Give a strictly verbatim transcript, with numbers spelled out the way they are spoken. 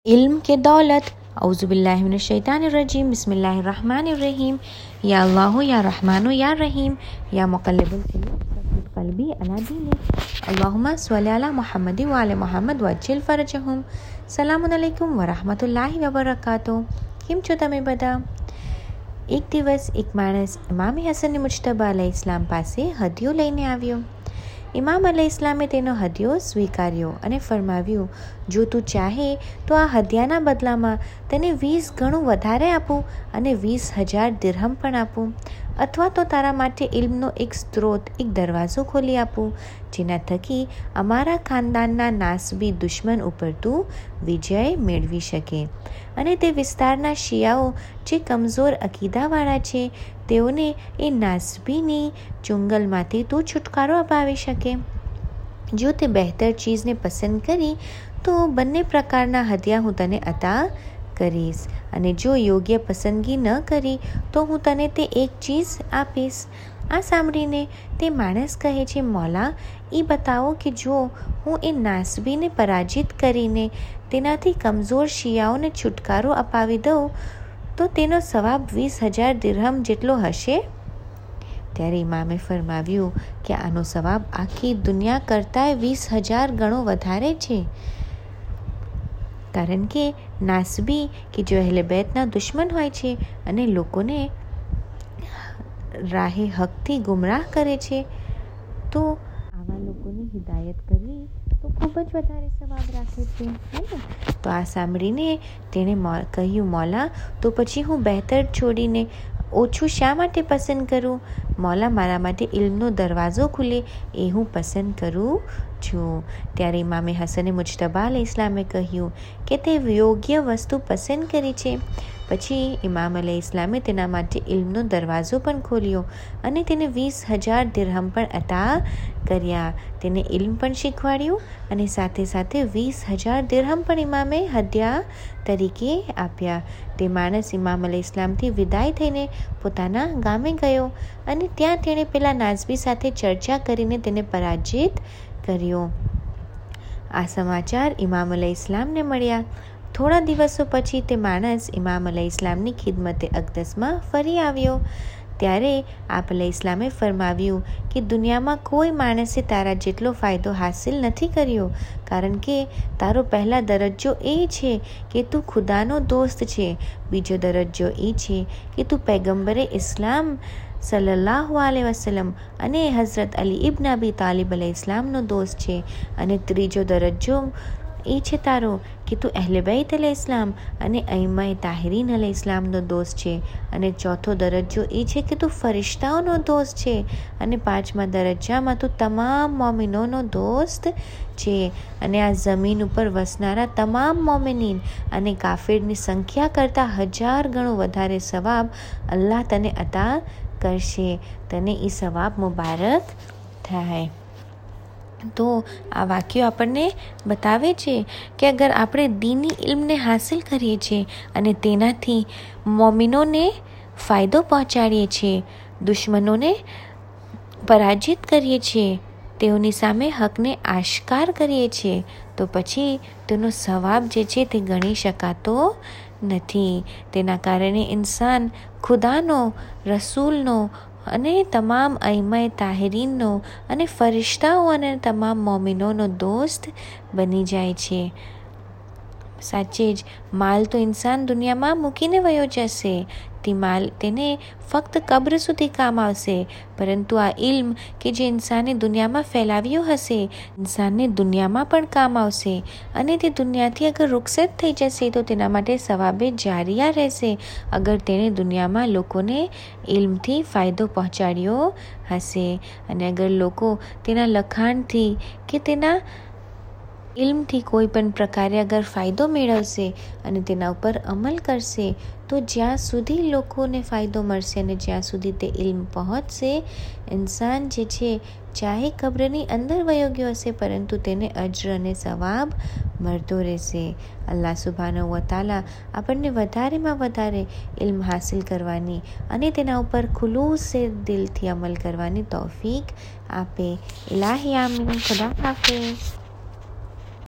इल्म के दौलत। औज़ुबिल्लाहि मिनश्शैतानिर्रजीम, बिस्मिल्लाहिर्रहमानिर्रहीम। या अल्लाह या रहमानो या रहीम या मुक़ल्लिबुल क़ुलूब सब्बित क़ल्बी अला दीनिक। अल्लाहुम्मा स्वल्लि अला मुहम्मद व आले मुहम्मद वज्जिल फ़रजहुम। સલામુન અલૈકુમ વરહમતુલ્લાહિ વબરકાતુહ। કેમ છો તમે બધા? એક દિવસ એક માણસ ઇમામ હસન મુજતબા અલૈહિ ઇસ્લામ પાસે હદિયો લઈને આવ્યો। ઇમામ અલૈહિ ઇસ્લામે તેનો હદિયો સ્વીકાર્યો અને ફરમાવ્યું, જો તું ચાહે તો આ હદિયાના બદલામાં તને વીસ ગણું વધારે આપું અને વીસ હજાર દિરહમ પણ આપું, અથવા તો તારા માટે ઇલ્મનો એક સ્ત્રોત, એક દરવાજો ખોલી આપું, જેના થકી અમારા ખાનદાનના નાસબી દુશ્મન ઉપર તું વિજય મેળવી શકે અને તે વિસ્તારના શિયાઓ જે કમઝોર અકીદાવાળા છે તેઓને એ નાસબીની ચુંગલમાંથી તું છુટકારો અપાવી શકે। જો તે બહેતર ચીજને પસંદ કરી તો બંને પ્રકારના હદિયા હું તને અતા કરીશ, અને જો યોગ્ય પસંદગી ન કરી તો હું તને તે એક ચીજ આપીશ। આ સાંભળીને તે માણસ કહે છે, મૌલા, એ બતાવો કે જો હું એ નાસબીને પરાજિત કરીને તેનાથી કમઝોર શિયાઓને છુટકારો અપાવી દઉં તો તેનો સવાબ વીસ હજાર દિરહમ જેટલો હશે? ત્યારે ઇમામે ફરમાવ્યું કે આનો સવાબ આખી દુનિયા કરતાંય વીસ હજાર ગણો વધારે છે, કારણ કે નાસબી કે જો અહેલે બેતના દુશ્મન હોય છે અને લોકોને રાહે હકથી ગુમરાહ કરે છે, તો આવા લોકોની હિદાયત કરવી તો ખૂબ જ વધારે સવાબ રાખે છે, હે ને? તો આ સાંભળીને તેણે કહ્યું, મૌલા, તો પછી હું બહેતર છોડીને ઓછું શા માટે પસંદ કરું? મૌલા, મારા માટે ઇલ્મનો દરવાજો ખુલે એ હું પસંદ કરું છું। ત્યારે ઇમામે હસને મુજતબા અલૈહિ ઇસ્લામે કહ્યું કે તે યોગ્ય વસ્તુ પસંદ કરી છે। પછી ઇમામ અલૈહિ ઇસ્લામે તેના માટે ઇલ્મનો દરવાજો પણ ખોલ્યો અને તેને વીસ હજાર દિરહમ પણ અતા કર્યા। તેને ઇલ્મ પણ શીખવાડ્યું અને સાથે સાથે વીસ હજાર દિરહમ પણ ઇમામે હદિયા તરીકે આપ્યા। તે માણસ ઇમામ અલૈહિ ઇસ્લામથી વિદાય થઈને પોતાના ગામે ગયો અને ત્યાં તેણે પેલા નાઝબી સાથે ચર્ચા કરીને તેને પરાજિત કર્યો। આ સમાચાર ઇમામ અલૈહિ ઇસ્લામને મળ્યા। થોડા દિવસો પછી તે માણસ ઇમામ અલૈહિ ઇસ્લામની ખિદમતે અકદસમાં ફરી આવ્યો। ત્યારે આપ અલૈહિ ઇસ્લામે ફરમાવ્યું કે દુનિયામાં કોઈ માણસે તારા જેટલો ફાયદો હાસિલ નથી કર્યો, કારણ કે તારો પહેલા દરજ્જો એ છે કે તું ખુદાનો દોસ્ત છે, બીજો દરજ્જો એ છે કે તું પૈગંબરે ઇસ્લામ સલ્લલ્લાહુ અલૈહિ વસલ્લમ અને હઝરત અલી ઇબ્ન અબી તાલિબ અલૈહિ ઇસ્લામનો દોસ્ત છે, અને ત્રીજો દરજ્જો એ છે તારો કે તું અહેલે બૈત અલૈહિ ઇસ્લામ અને અઈમ્માએ તાહિરીન અલૈહિ ઇસ્લામનો દોસ્ત છે, અને ચોથો દરજ્જો એ છે કે તું ફરિશ્તાઓનો દોસ્ત છે, અને પાંચમા દરજ્જામાં તું તમામ મોમિનોનો દોસ્ત છે, અને આ જમીન ઉપર વસનારા તમામ મોમિનીન અને કાફિરની સંખ્યા કરતાં હજાર ગણું વધારે સવાબ અલ્લાહ તને અતા કરશે। તને એ સવાબ મુબારક થાય। તો આ વાક્યો આપણને બતાવે છે કે અગર આપણે દીની ઇલ્મને હાસિલ કરીએ છીએ અને તેનાથી મોમિનોને ફાયદો પહોંચાડીએ છીએ, દુશ્મનોને પરાજિત કરીએ છીએ, તેઓની સામે હકને આશ્કાર કરીએ છીએ, તો પછી તેનો સવાબ જે છે તે ગણી શકાતો નથી। તેના કારણે ઇન્સાન ખુદાનો, રસૂલનો અને તમામ અઈમ્માએ તાહિરીનનો અને ફરિશ્તાઓ અને તમામ મોમિનોનો દોસ્ત બની જાય છે। સાચે જ માલ તો ઇન્સાન દુનિયામાં મૂકીને વયો જશે, તે માલ તેને ફક્ત કબ્ર સુધી કામ આવશે, પરંતુ આ ઇલ્મ કે જે ઇન્સાને દુનિયામાં ફેલાવ્યો હશે, ઇન્સાનને દુનિયામાં પણ કામ આવશે, અને તે દુનિયાથી અગર રૂખસત થઈ જશે તો તેના માટે સવાબે જારિયા રહેશે, અગર તેણે દુનિયામાં લોકોને ઇલ્મથી ફાયદો પહોંચાડ્યો હશે। અને અગર લોકો તેના લખાણથી કે તેના ઇલ્મથી કોઈ પણ પ્રકારે અગર ફાયદો મેળવશે અને તેના ઉપર અમલ કરશે, તો જ્યાં સુધી લોકોને ફાયદો મળશે અને જ્યાં સુધી તે ઇલ્મ પહોંચશે, ઇન્સાન જે છે ચાહે કબ્રની અંદર વયો ગયો હશે, પરંતુ તેને અજ્ર અને સવાબ મળતો રહેશે। અલ્લાહ સુબ્હાનહુ વ તઆલા આપણને વધારેમાં વધારે ઇલ્મ હાસિલ કરવાની અને તેના ઉપર ખુલૂસ દિલથી અમલ કરવાની તૌફીક આપે। ઇલાહી આમીન। ખુદા હાફિઝ।